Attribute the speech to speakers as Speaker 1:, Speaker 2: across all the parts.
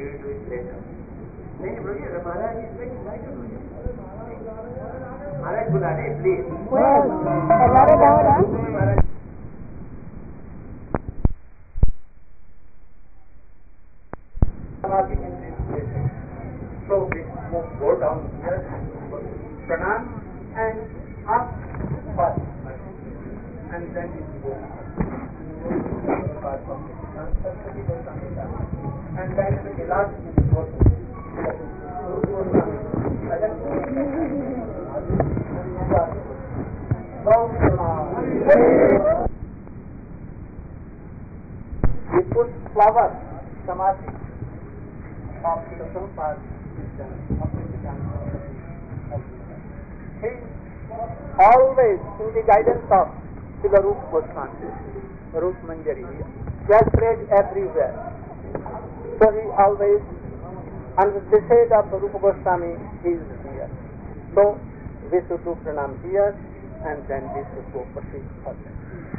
Speaker 1: we will do it later. नहीं बोलिए महाराज is very excited. महाराज बुला रहे please. Maharaj So we go down here, pranam and up first, and then we go. And then the last we go. We put flower, samadhi, of the Prabhupada he always in the guidance of Srila Rupa Goswami, Rup Manjari, he has prayed everywhere. So he always, under the shade of Rupa Goswami, he is here. So we should do pranam here and then we should go proceed further.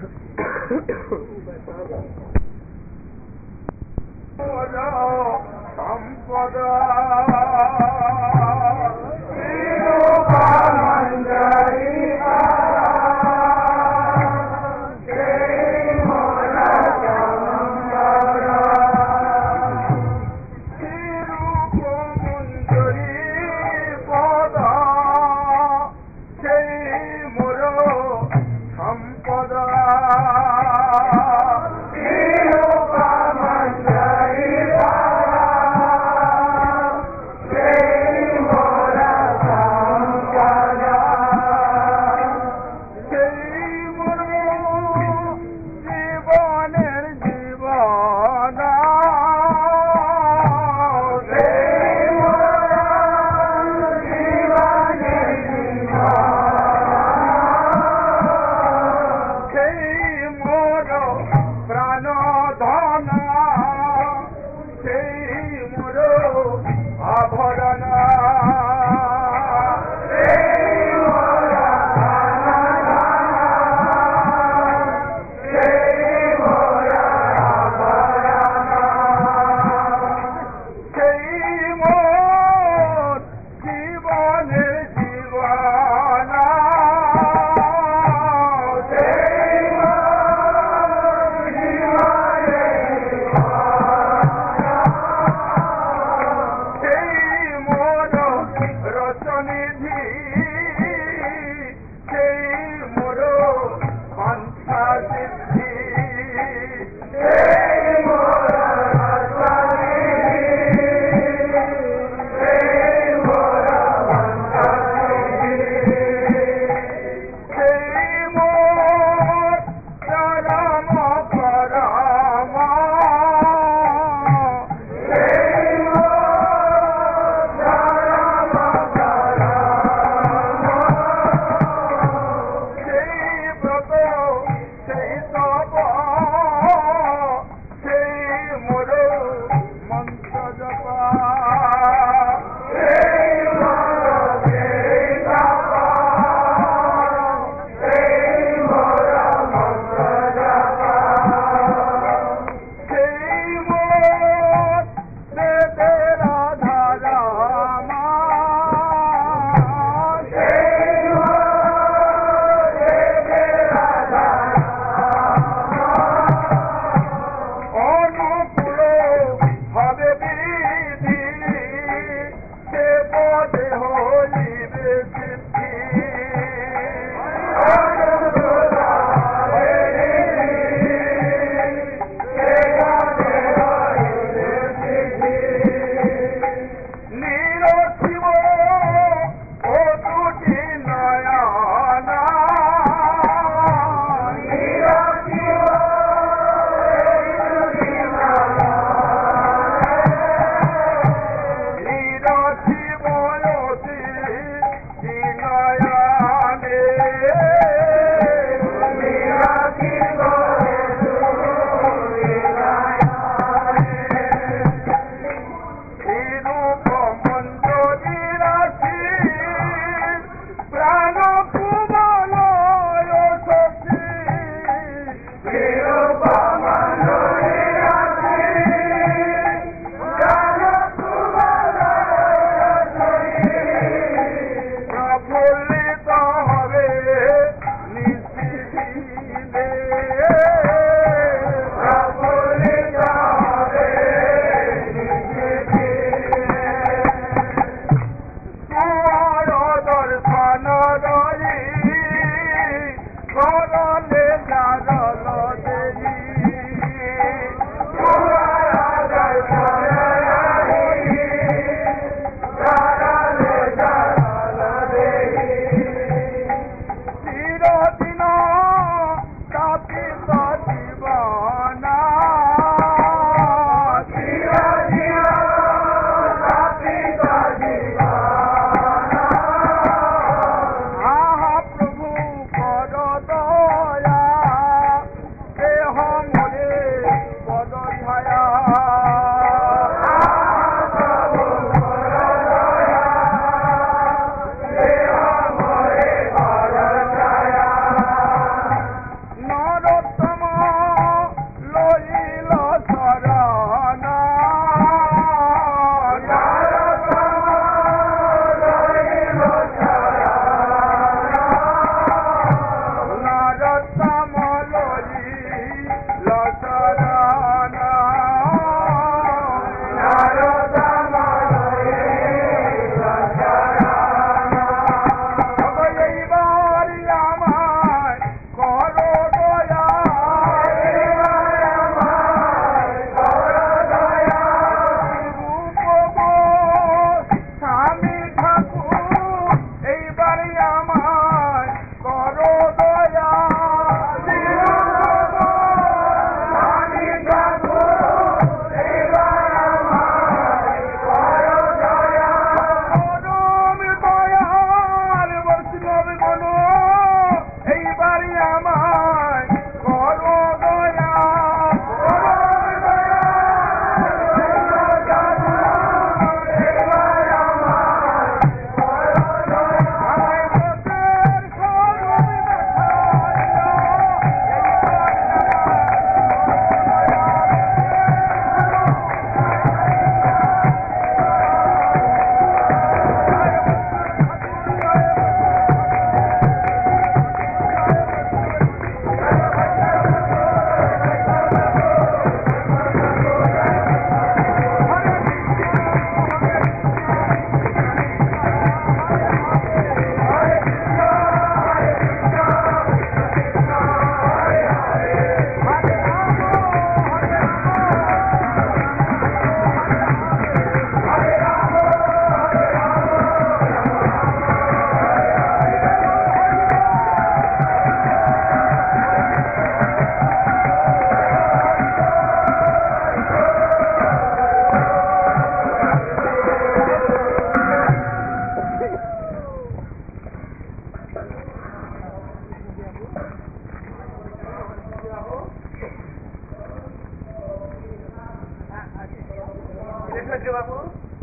Speaker 1: Sampada Rupa Manjari সূর্য বাবু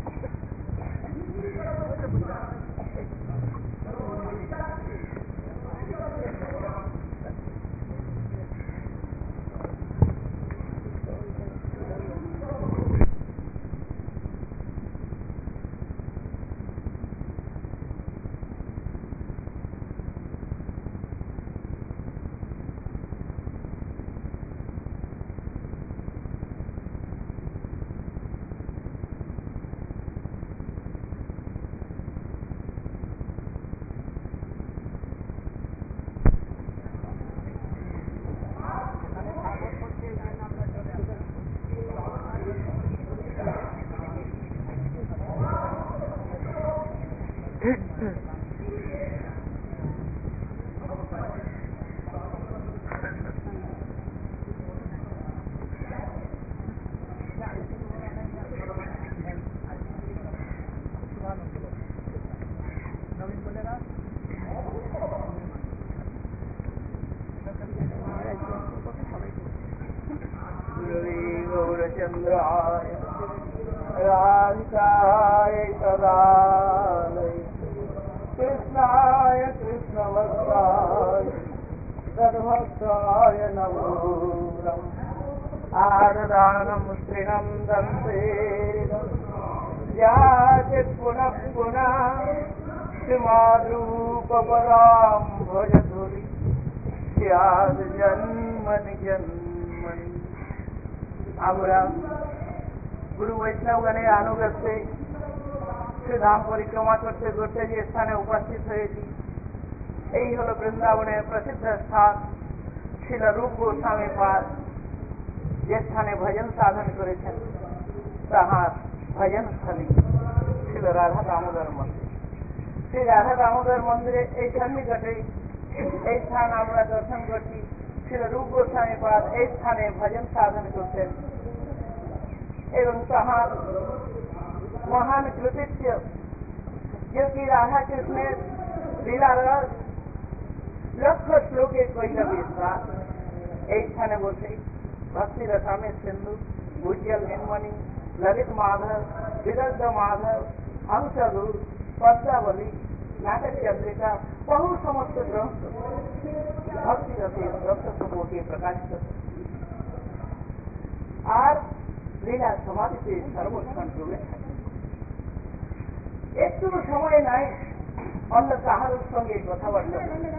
Speaker 1: गौरचंद्राय राधिकाय सदालय कृष्णाय कृष्णवत्साय सद्भक्ताय नमो आददानं तृणं दन्ते याति पुनः पुनः श्रीमाद्रूपपदां भजतुरि स्याद् जन्मनि जन्मनि। আমরা গুরু বৈষ্ণবগণের অনুগত্যে শ্রীধাম পরিক্রমা করতে করতে যে স্থানে উপস্থিত হয়েছি এই হল বৃন্দাবনের প্রসিদ্ধ স্থান শিল রূপ গোস্বামী পাদ যে স্থানে ভজন সাধন করেছেন তাহার ভজন স্থলী শিল রাধা দামোদর মন্দির। শ্রী রাধা দামোদর মন্দিরে এই সন্নিকটে এই স্থান আমরা দর্শন করছি। শিল রূপ গোস্বামী পাদ এই স্থানে ভজন সাধন করতেন এবং তাহার মহান কৃতিত্ব जो कि राधा कृष्णের লীলা রস লক্ষ শ্লোকে কইল বিস্তার এই স্থানে বসে ভক্তি রসামের সিন্ধু উজ্জ্বল নির্মণি ललित माधव विदग्ध माधव हंसधूर पद्मावली नाटक चंद्रिका बहु समस्त ग्रंथ भक्ति रसे भक्त समूह के प्रकाशित আর লীলা সমাধিতে সর্বক্ষণ ডুবে থাকে। একটু সময় নাই অন্য কাহার সঙ্গে কথাবার্তা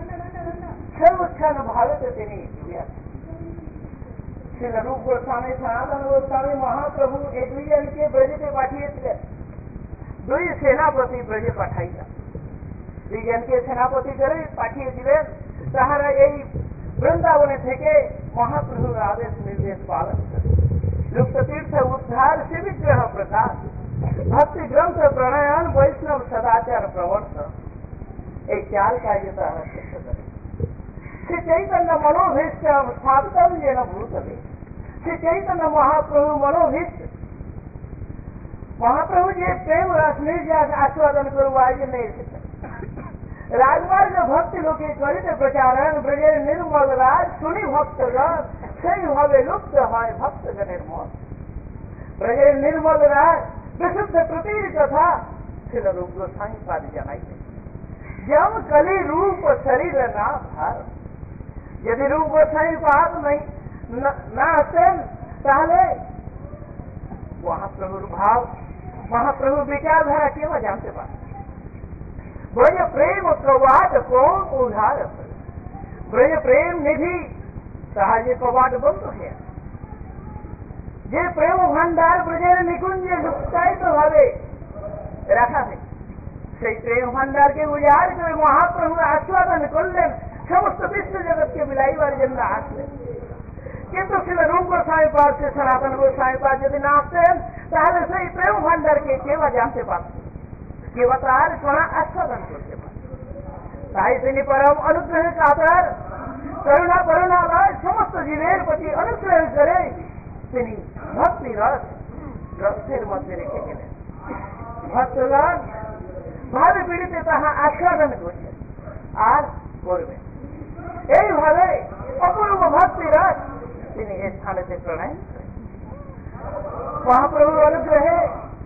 Speaker 1: সর্বক্ষণ ভারতে তিনি ডুবে আছেন। শ্রী রূপ গোস্বামী সনাতন গোস্বামী মহাপ্রভু এই দুইজনকে ব্রজেতে পাঠিয়েছিলেন। দুই সেনাপতি ব্রজে পাঠাইলেন। দুইজনকে সেনাপতি করে পাঠিয়েছিলেন তাহারা এই বৃন্দাবনে থেকে মহাপ্রভুর আদেশ নির্দেশ পালন করে লুপ্ত तीर्थ उद्धार से विग्रह प्रकाश भक्ति ग्रंथ प्रणयन वैष्णव सदाचार प्रवर्तन एक चार कार्य सिद्ध करे। श्री चैतन्य मनोभीष्ट स्थापितम येन भूतले श्री चैतन्य महाप्रभु मनोभीष्ट महाप्रभु जे प्रेम रस निर्यास आस्वादन करवाई नहीं राजमार्ग भक्ति लोके त्वरित प्रचारण ब्रजेर निर्मल राज सुनी भक्तगण সেই ভাবে লুপ্ত হয় ভক্তগণের মন। ব্রজের নির্মল রাজ বিশুদ্ধ প্রীতির কথা ছিল রূপ গোস্বামী পাদ জানাইতেন। যেমন কলি রূপ শরীর না ভার যদি রূপ গোস্বামী পাদ না আসতেন তাহলে মহাপ্রভুর ভাব মহাপ্রভুর বিচারধারা কেউ জানতে পারে। ব্রজ প্রেম কবাট কোন উদ্ধার ব্রজ প্রেম নিধি সাহায্যে কবাট বন্ধ হয়ে যে প্রেম ভান্ডার ব্রজের নিকুঞ্জে লুপ্তায়িত ভাবে রাখা হয় সেই প্রেম ভান্ডারকে উজাড় করে মহাপ্রভু আস্বাদন করলেন সমস্ত বিশ্ব জগৎকে বিলাইবার জন্য আসলেন। কিন্তু ছিল রূপ গোস্বামী পাদ সে সনাতন গোস্বামী পাদ যদি না আসতেন তাহলে সেই প্রেম ভান্ডারকে কেউ জানতে পারত কেউ তার সোনা আস্বাদন করতে পারত। তাই তিনি পরম অনুগ্রহ কাতর করুণা করুণালয় সমস্ত জীবের প্রতি অনুগ্রহ করে তিনি ভক্তি রস গ্রন্থের মধ্যে রেখে গেলেন। ভক্তগণ ভাবে পীড়িতে তাহা আস্বাদন করছেন আর করবেন। এইভাবে অপূর্ব ভক্তি রস তিনি এই স্থানেতে প্রণয় করেন। মহাপ্রভুর অনুগ্রহে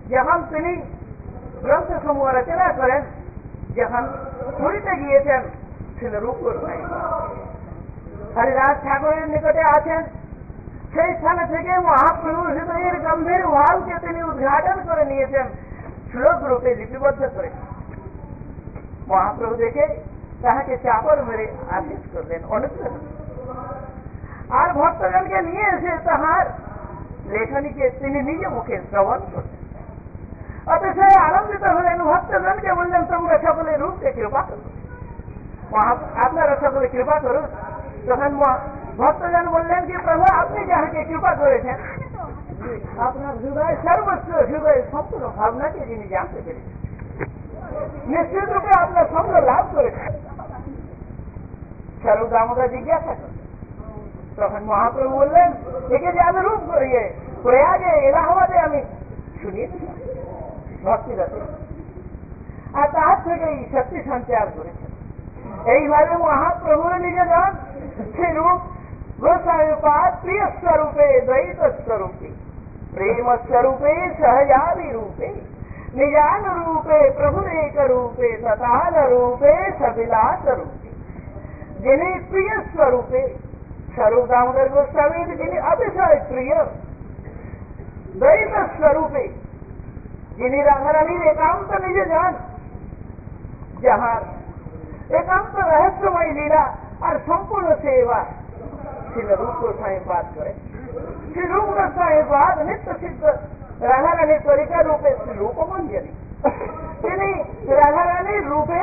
Speaker 1: যখন তিনি গ্রন্থসমূহ রচনা করেন, যখন পুরীতে গিয়েছেন ছিল রূপ গোস্বামী হরিদাস ঠাকুরের নিকটে আছেন। সেই স্থানে থেকে মহাপ্রভুর হৃদয়ের গম্ভীর ভাবকে তিনি উদ্ঘাটন করে নিয়েছেন, শ্লোক রূপে লিপিবদ্ধ করে। মহাপ্রভু দেখে তাহাকে চাপড় মেরে আদেশ করলেন, অনুগ্রহ আর ভক্তগণকে নিয়ে এসে তাহার লেখনীকে তিনি নিজে মুখে শ্রবণ করলেন। অতিশয় আনন্দিত হলেন। ভক্তগণকে বললেন, তোমরা সকলে রূপকে কৃপা করো, আপনারা সকলে কৃপা করুন। তখন ভক্তগণ বললেন কি, প্রভু আপনি যাহাকে কৃপা করেছেন, আপনার হৃদয় সর্বস্ব হৃদয় সম্পূর্ণ ভাবনাকে যিনি জানতে পেরেছেন, নিশ্চিত রূপে আপনার সঙ্গ লাভ করেছেন। স্বরূপ দামোদর জিজ্ঞাসা করেন। তখন মহাপ্রভু বললেন, একে যে আমি রূপ করিয়ে প্রয়াগে এলাহাবাদে আমি শুনিয়েছি ভক্তিরতে, আর তার থেকে এই শক্তি সঞ্চার করেছেন। এইভাবে মহাপ্রভুর নিজেজন সেই রূপ গোস্বামী পাদ প্রিয় স্বরূপে দ্বৈত স্বরূপে প্রেম স্বরূপে সহজাবি রূপে निजान रूपे प्रभु एक रूपे सतान रूपे सविलास रूपे जिन्हें प्रिय स्वरूपे स्वरूप दामोदर गोस्वामी जिन्हें अतिशय प्रिय द्वैत स्वरूपे जिन्हें राधा रानी एकांत निज जान जहाँ एकांत रहस्यमय लीला और संपूर्ण सेवा श्री रूप गोस्वामी बात करे। श्री रूप गोस्वामी बात नित्य सिद्ध राधा रानी त्वरिका रूपे रूप मंजरी राधा रानी रूपे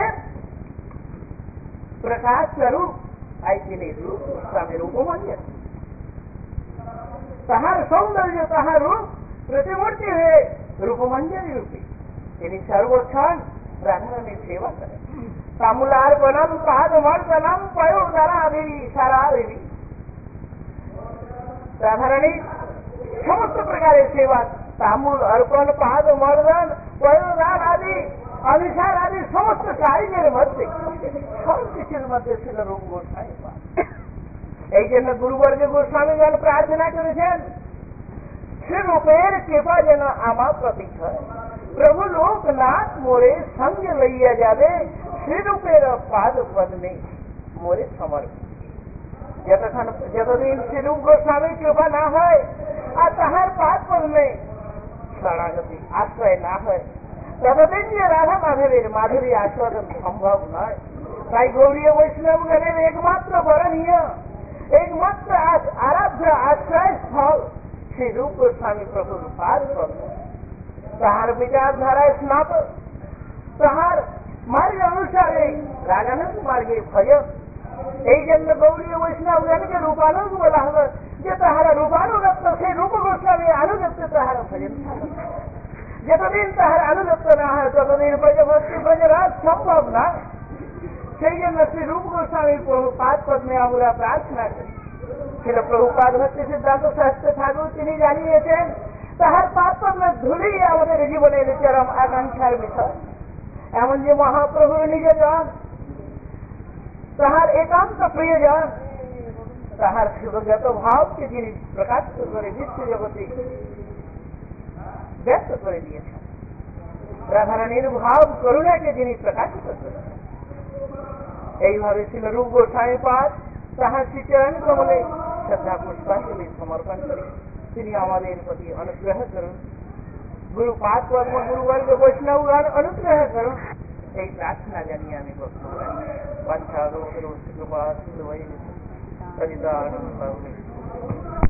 Speaker 1: प्रकाश स्वरूप ऐसी रूप स्वामी रूप मंजरी तहार सौंदर्य तहार रूप प्रतिमूर्ति है रूप मंजरी रूपी इन्हीं सर्वोत्थान राधा रानी सेवा करे। तामुलार बनम पाद मर्दनम पयोदारा देवी सारा देवी राधा रानी समस्त प्रकार सेवा तामूल अर्पण पाद मर्दन पयोदान आदि अनुसार आदि समस्त कार्य मध्य सब किसी मध्य ছিল रूप गोस्वामी এই জন্য গুরুবর্গ গোস্বামীগণ প্রার্থনা করেছেন, শ্রী রূপের কৃপা যেন আমার প্রতি হয়। প্রভু লোকনাথ মোরে সঙ্গে লইয়া যাবে, শ্রী রূপের পাদ পদ্মে মোরে সমর্পণ। যতদিন শ্রী রূপ গোস্বামী কৃপা না হয় আর তাহার পাদ পদ্মে শরণাগতি আশ্রয় না হয়, ততদিন যে রাধা মাধবের মাধুরী আস্বাদন সম্ভব নয়। তাই গৌরীয় বৈষ্ণবগণের একমাত্র বরণীয় একমাত্র আরাধ্য আশ্রয় স্থল শ্রী রূপ গোস্বামী প্রভুর পাদ পদ্ম। তাহার বিচারধারায় স্নাতক, তাহার মার্গ অনুসারে রাগানন্দ মার্গে ভজন। এই জন্য গৌরীয় বৈষ্ণবগণকে রূপানুগ বলা হলো, যে তাহারা রূপানুগত্য সেই রূপ গোস্বামী আনুগত্য তাহারা ভজন। যতদিন তাহার আনুগত্য না হয় ততদিন ব্রজভক্তি ব্রজরাজ সম্ভব না। সেই জন্য শ্রী রূপ গোস্বামী প্রভুপাদ পদ্মে আমরা প্রার্থনা করি। ছিল প্রভুপাদ ভক্তি সিদ্ধান্ত শাস্ত্র ঠাকুর তিনি জানিয়েছেন, তাহার পাদ পদ্মের ধুলি আমাদের জীবনের চরম আকাঙ্ক্ষার বিষয়। এমন যে মহাপ্রভুর নিজজন, তাহার একান্ত প্রিয়জন, তাহার শিবগত ভাবকে যিনি প্রকাশ করে বিশ্ব জগতে ব্যক্ত করে দিয়েছেন, রাধারানীর ভাব করুণাকে যিনি প্রকাশিত করেছেন। এইভাবে ছিল রূপ গোস্বামী পাদ তাহার শ্রীচরণ কমলে শ্রদ্ধা পুষ্পাঞ্জলি সমর্পণ করে তিনি আমাদের প্রতি অনুগ্রহ করুন। গুরুপাদ পদ্ম গুরুবর্গ বৈষ্ণবগণ অনুগ্রহ করুন, এই প্রার্থনা জানিয়ে আমি বক্তব্য রাখি।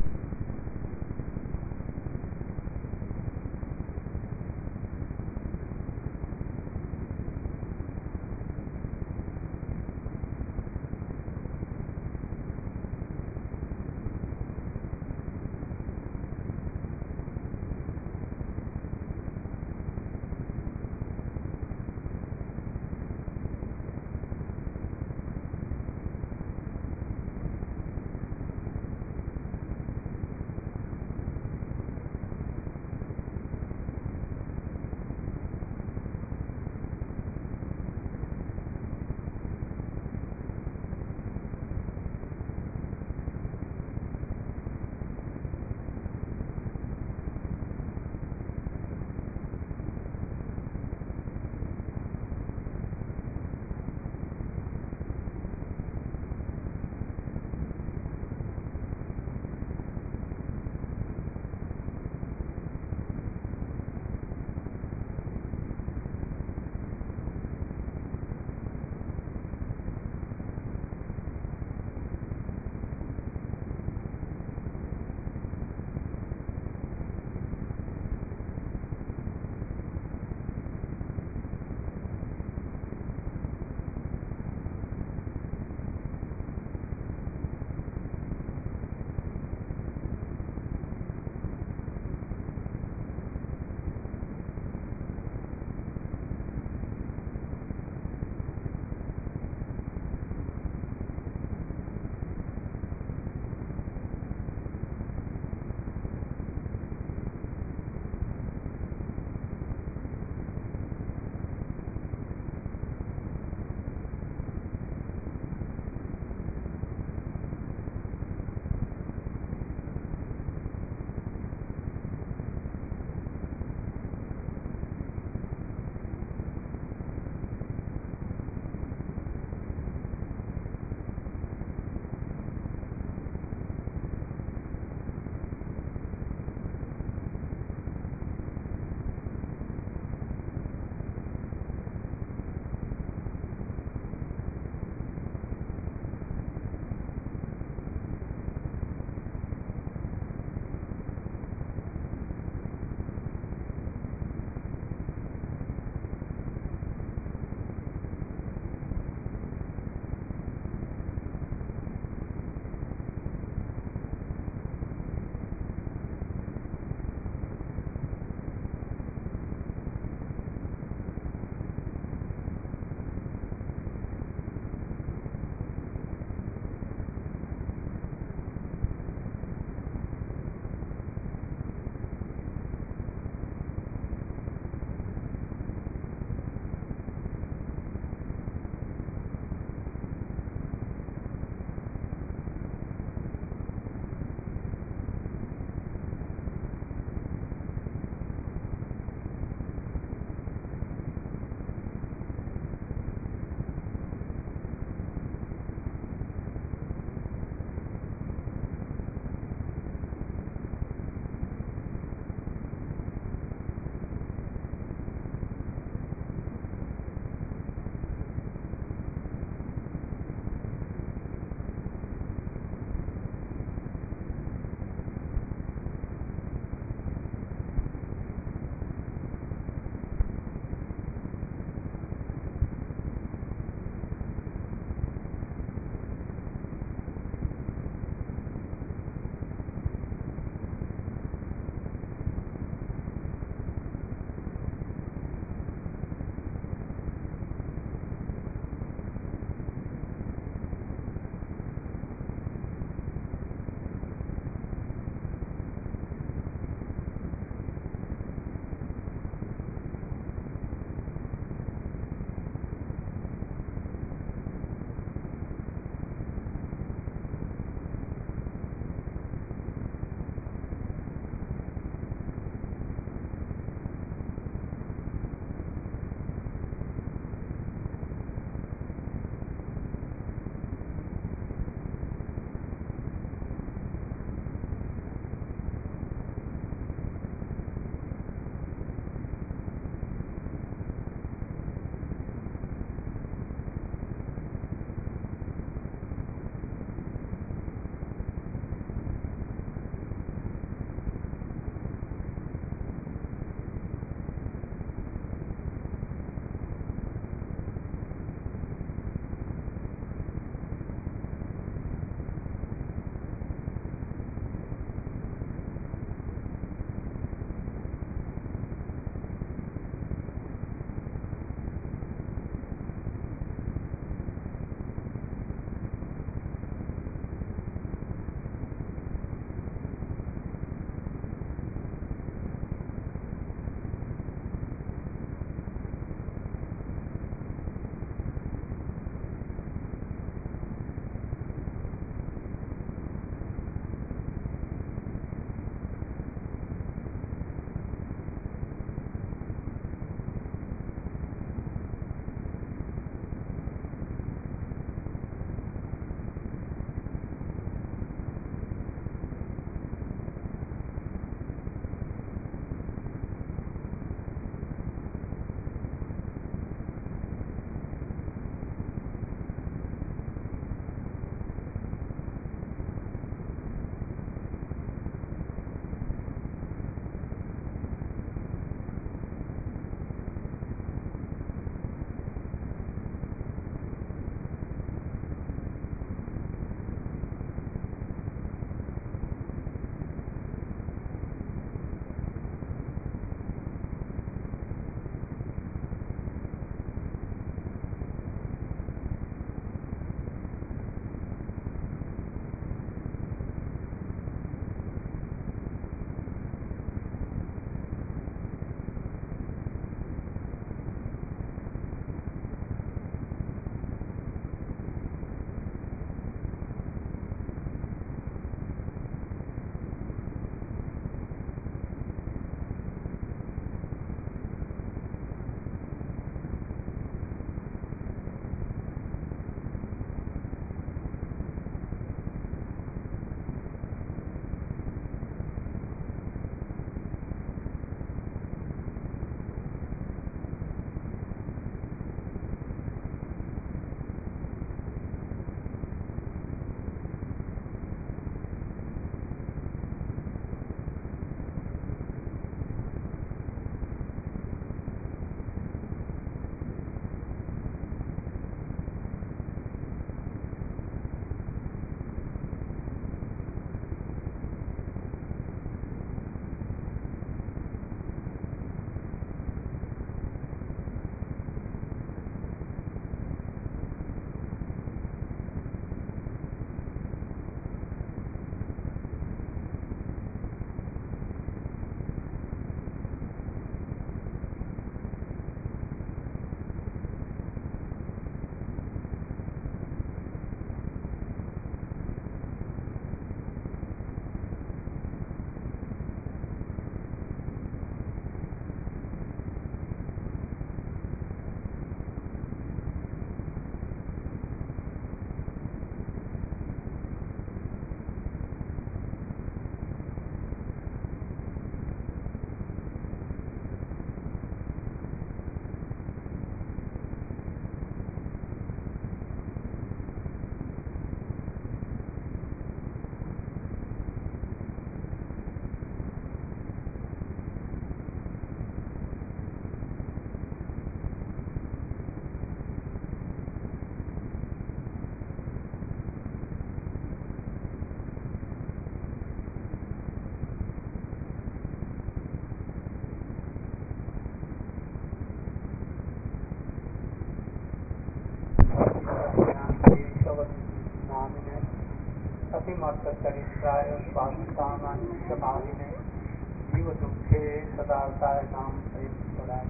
Speaker 1: चरित्राय स्वास्थ्यकामानिष्टकारिणे जीव दुखे सदार्ताय नाम प्रयुक्तराय।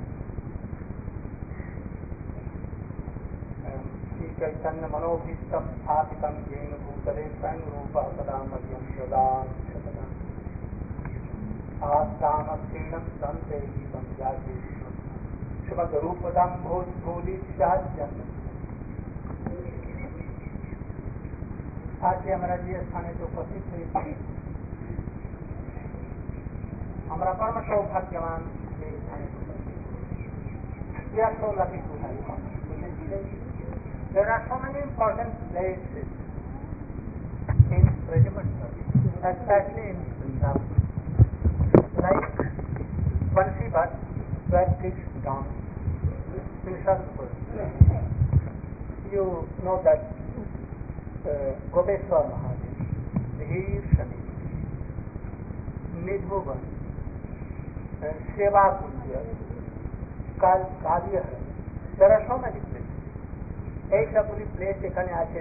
Speaker 1: श्री चैतन्य मनोभीष्टं स्थापितं येन भूतले स्वयं रूपः सदा मह्यं ददाति आस्थानस्तीनं दन्ते गीतं याचे श्रीमद्रूपदाम्भोजभूलिश्चाद्यं। आज हमारा जी स्थाने तो उपस्थित है हमारा परम सौभाग्यवान There are so many important places in regiment service, especially in Punjab, like Bansi Bhat, where this down Tushalpur. You know that Gopeshwar Mahadev, Dhir Shani, Nidhuban, Seva Kunja, Kalya. There are so many places. एक पूरी place एखाने आछे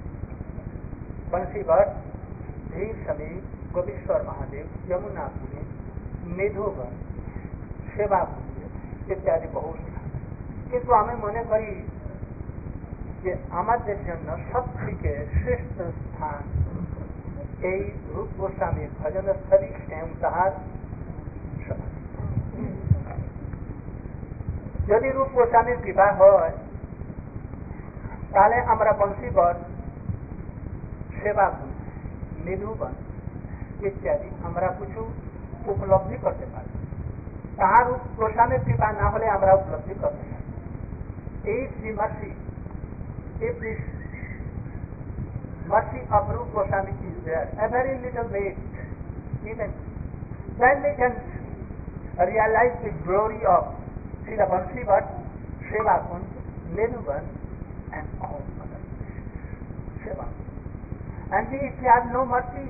Speaker 1: बंसी भट्ट, धीर समी, गोपेश्वर महादेव, यमुनापुरी, मेधोबन, सेवाकुंज इत्यादि बहुत किंतु आमे मने करी जे आमादेर जन्य सबथेके श्रेष्ठ स्थान এই रूप गोस्वामी भजन स्थली एवं ताहार समाधि। यदि रूप गोस्वामी कृपा হয় তাহলে আমরা বংশীবর, সেবাকুঞ্জ, নিধুবন ইত্যাদি আমরা কিছু উপলব্ধি করতে পারি। তাহার গোস্বামীর কৃপা না হলে আমরা উপলব্ধি করতে পারি। এই Shri mercy, if this mercy of Rupa Goswami is there, a very little bit, even then we can realize the glory of Srila Bansi Bhat, Sevakunj, Nidhuban, and all other Seva. And if we have no mercy,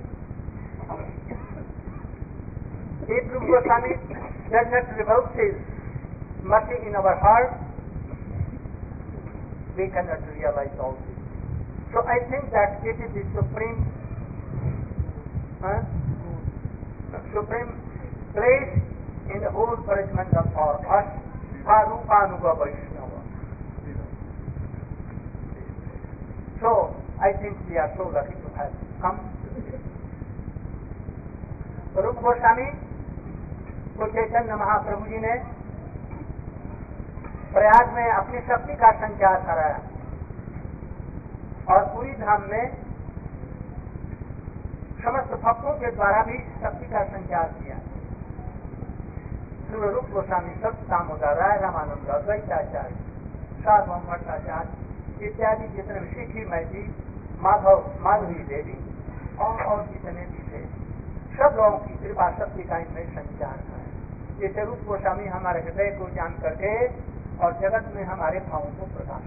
Speaker 1: if Rupa Goswami does not revolve his mercy in our heart, we cannot realize all this. So I think that it is the supreme place in the whole arrangement for us, Sarupanuga Vaishnava. So I think we are so lucky to have come to this. Rupa Goswami को चैतन्य महाप्रभु जी ने प्रयाग में अपनी शक्ति का संचार कराया और पूरी धाम में समस्त भक्तों के द्वारा भी शक्ति का संचार किया। श्री रूप गोस्वामी, सत दामोदर, राय रामानंद, द्वैताचार्य, साधु भट्टाचार्य इत्यादि जितने शिखी मैती, माधवी देवी और जितने भी थे, सब लोगों की कृपा शक्ति का इनमें संचार है। जैसे रूप गोस्वामी हमारे हृदय को जान करके और जगत में हमारे भावों को प्रकाश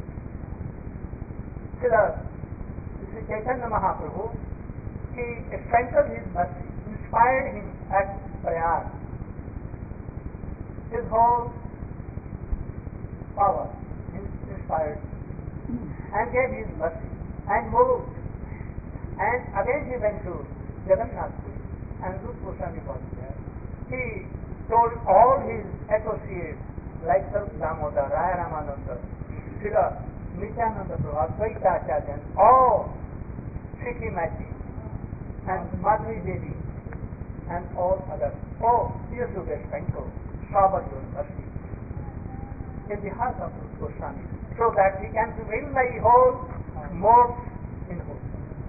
Speaker 1: कर श्री चैतन्य महाप्रभु की special his mercy inspired him at Prayag, his whole power inspired and gave his mercy and moved, and again he went to Jagannath Puri and Rupa Goswami was there. He told all his associates like Sarup Damodar, Raya Ramananda, Srila Nityananda Prabhu, Dvaitacharya, and all Sikhi Mati and Madhuri Devi and all others. Oh, you should respect Sabar your mercy in the heart of Rupa Goswami, so that he can prevail my whole modes in whole.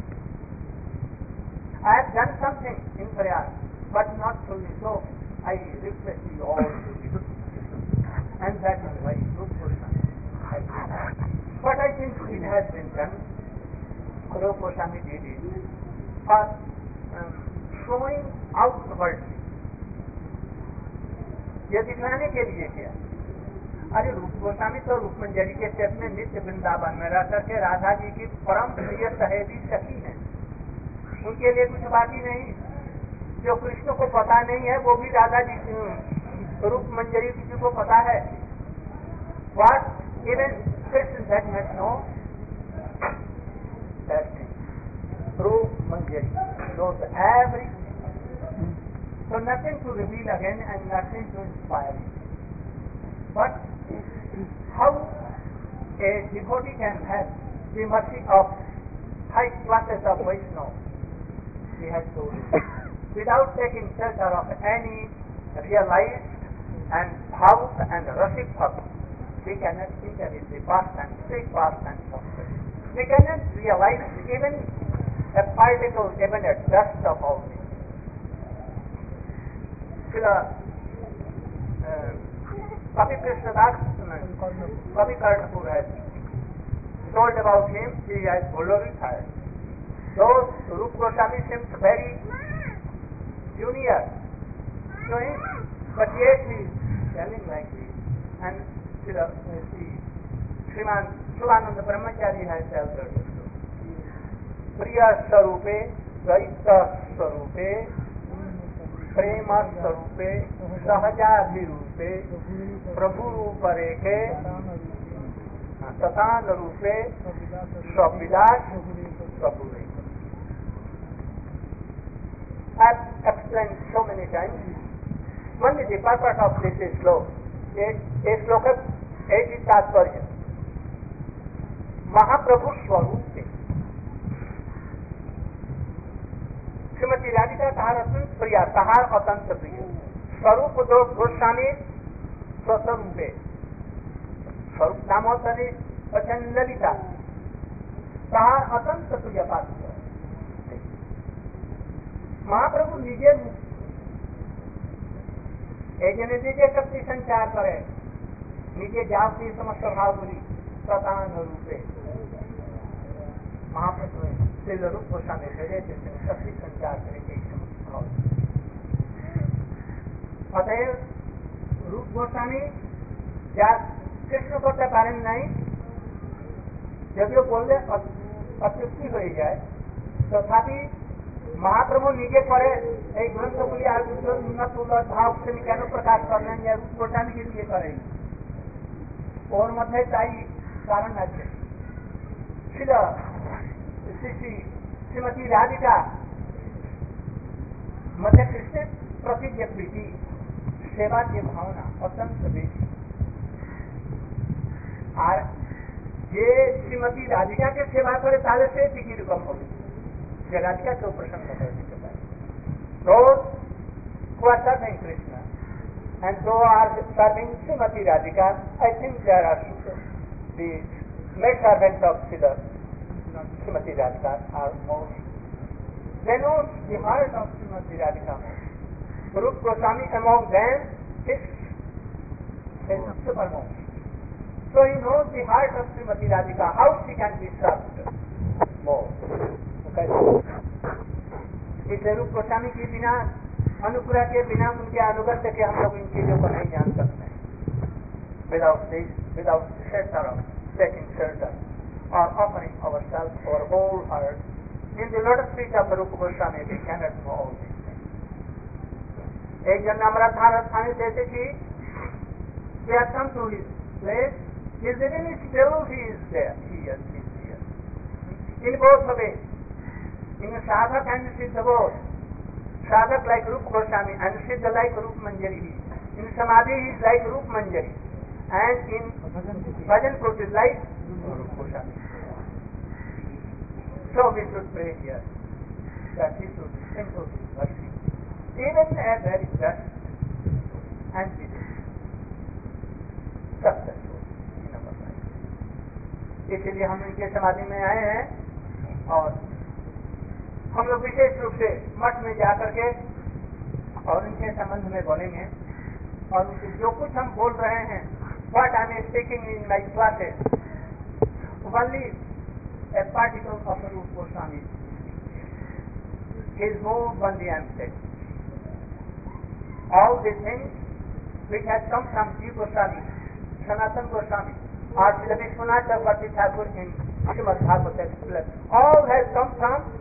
Speaker 1: I have done something in Prayag, but not fully so. I request you all to do. And that is why Rupa Goswami has done. But I think it has been done. Rupa Goswami did it for showing outwardly. ये दिखलाने के लिए किया। अरे रूप गोस्वामी तो रूप मंजरी के step में नित्य वृंदावन में रह करके राधा जी की परम प्रिय सहेली सखी है, उनके लिए कुछ बाकी नहीं। जो कृष्ण को पता नहीं है वो भी राधा जी रूप मंजरी किसी को पता है। What even Krishna that has no that thing. Rup Manjari, knows every. So nothing to reveal again and nothing to inspire you. But how a devotee can have the mercy of high classes of Vaishnava, he has told you, without taking shelter of any realized and bhavuk and rasic bhakt, we cannot enter in the past and straight past and suffering. We cannot realize even a particle, even a dust of all things. Kavi Krishnadas, Kavi Karnapur has told about him, he has glorified. Though Rupa Goswami seems very junior to him, but yet he is telling like this. And Sriman Shivananda Brahmachari has told us. Priya Sarupe, Daita Sarupe, Prema Sarupe, Sahajabhirupe, Prabhu Rupa Rekhe, Tatan Rupe, Swapilas, Prabhu Rekhe. I've explained so many times. Only the purpose of this slok. A slok एक ही तात्पर्य महाप्रभु स्वरूप से श्रीमती राधिका कहा रत्न प्रिया तहार अतंत प्रिय स्वरूप दो गोस्वामी स्वस्वरूपे स्वरूप नाम होता है वचन ललिता तहार अतंत प्रिय पात्र महाप्रभु निजे एक जने निजे शक्ति संचार करे निजे जाति समस्त भाव बोली प्रधान रूपे महाप्रभु श्री रूप गोस्वामी शक्ति संचार करेंगे अतएव रूप गोस्वामी कृष्ण करते पारें नहीं जब ये बोलते अत्युक्ति हो जाए तथापि महाप्रभु निजे करे एक ग्रंथ बोली उन्नत भाव से निकालो प्रकाश करने या रूप गोस्वामी के लिए करेंगे और मध्य चाहिए कारण है श्रीमती राधिका मध्य कृष्ण प्रतिज्ञ प्रीति सेवा की भावना अत्यंत बेसी और ये श्रीमती राधिका के सेवा करे ताले से टिकी रकम हो गई राधिका के प्रसन्न कर those who are serving Krishna and those are serving Srimati Radhika, I think there are the maid servants of Srimati Radhika are most. They know the heart of Srimati Radhika most. Rupa Goswami among them is supermost. So he knows the heart of Srimati Radhika, how she can be served more. इसलिए रूप गोस्वामी के बिना अनुग्रह के बिना उनके अनुगत्य के हम लोग इन चीजों को नहीं जान सकते without shelter of taking shelter or offering ourselves our whole heart in the lotus feet of Rupa Goswami we cannot know all these things. एक जन हमारा थाने जैसे कि we have come to his place, he is even still he is there, he is here. In both ways, in a sadhak and siddha both. Sadhak like Rupa Goswami and siddha like Rupa Manjari. In samadhi he is like Rupa Manjari. And in bhajan fruit is like Rupa Goswami. So we should pray here that he should simple mercy. Even a very best and successful in our life. इसलिए हम इनके समाधि में आए हैं और हम लोग विशेष रूप से मठ में जाकर के और इनके संबंध में बोलेंगे और उनसे जो कुछ हम बोल रहे हैं what I am speaking in my classes only a particle of the Rupa Goswami is more only I am saying. All the things which has come from Jiva Goswami, Sanatana Goswami or Srila Vishwanath Chakravarti Thakur in Srimad Bhagavad Express, all has come from.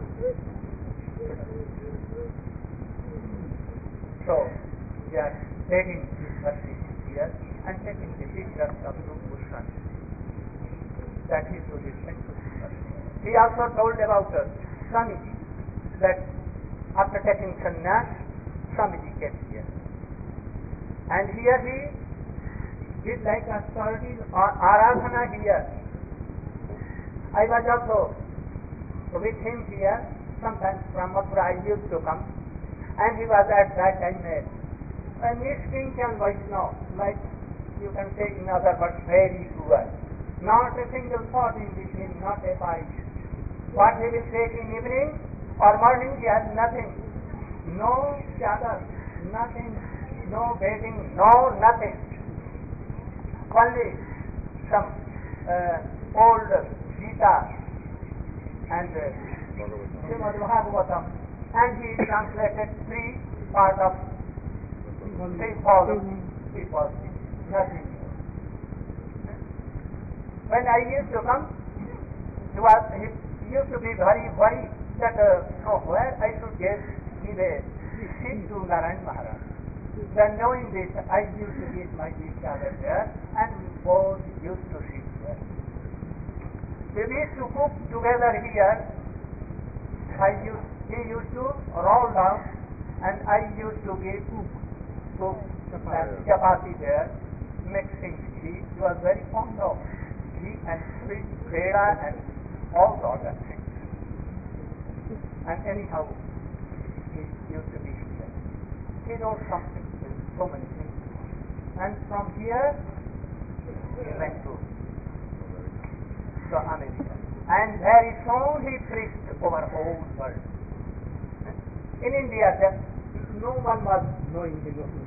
Speaker 1: So, we are taking this mercy here and taking the picture of Rupa Goswami. That is to be thankful to mercy. He also told about Swamiji. that after taking sannyas, Swamiji came here. And here he did like authorities or aradhana here. I was also with him here. Sometimes from Mathura I used to come, and he was at that time a Nishkinkan Vaishnava, like you can say in other words, very poor. Not a single thought in between, not a bite. What he will take in evening or morning, he has nothing. No chadar, nothing, no bedding, no nothing. Only some old Gita and Srimad Bhagavatam, and he translated 3 parts of 3 volumes. It was nothing. When I used to come, he used to be very worried that where I should give a seat to Narayan Maharaj. Then knowing this, I used to give my Diksha there, and both used to sit there. We used to cook together here. He used to roll down, and I used to give cook chapati there, mixing ghee. He was very fond of ghee and sweet, peda and all sorts of things. And anyhow, he used to be here. He knows something, so many things. And from here, he went to America. And very soon he preached over whole world. In India, no one was knowing the Guru.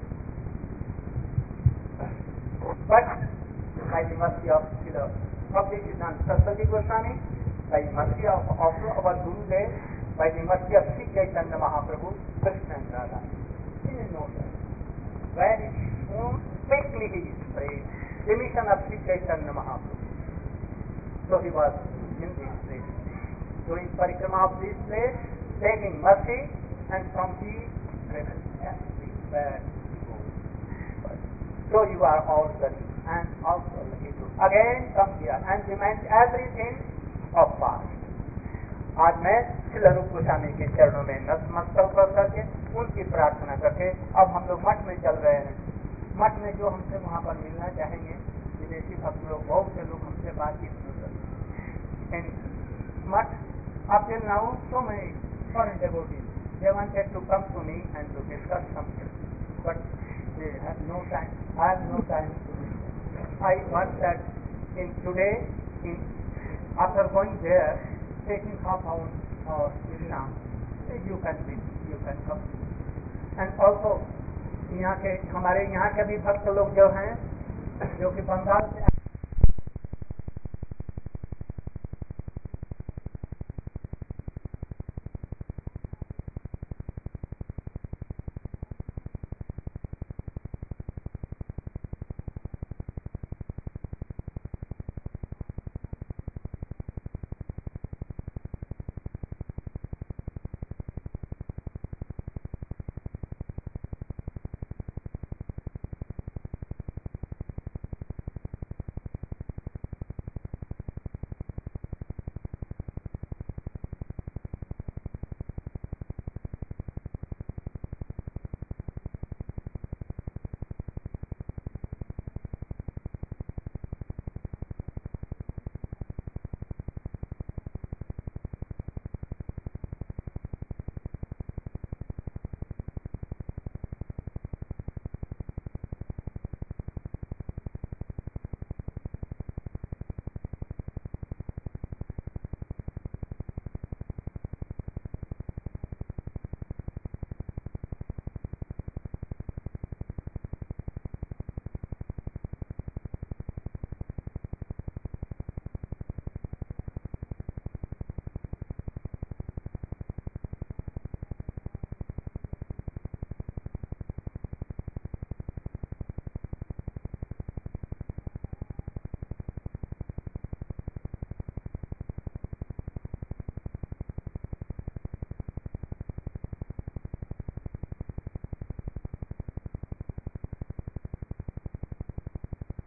Speaker 1: But by the mercy of the Bhakti Siddhanta Saraswati Goswami, by the mercy of also our Gurudev, by the mercy of Sri Chaitanya Mahaprabhu, Krishna and Radha, he didn't know that. Very soon, quickly he spread the mission of Sri Chaitanya Mahaprabhu. So he was in this place, doing parikrama of this place, taking mercy, and from he driven everywhere he goes. So you are all ready, and also lucky to again come here and demand everything of past. आज मैं श्री रूप गोस्वामी के चरणों में नतमस्तक करके उनकी प्रार्थना करके अब हम लोग मठ में चल रहे हैं. मठ में जो हमसे वहाँ पर मिलना चाहेंगे, विदेशी भक्त लोग, बहुत से लोग हमसे बातचीत करते हैं. मठ up till now, so many foreign devotees, they wanted to come to me and to discuss something, but they have no time. I have no time to discuss. I want that today, after going there, taking half hour or Islam, you can come. And also, यहाँ के हमारे यहाँ के भी भक्त लोग जो हैं, जो कि बंगाल से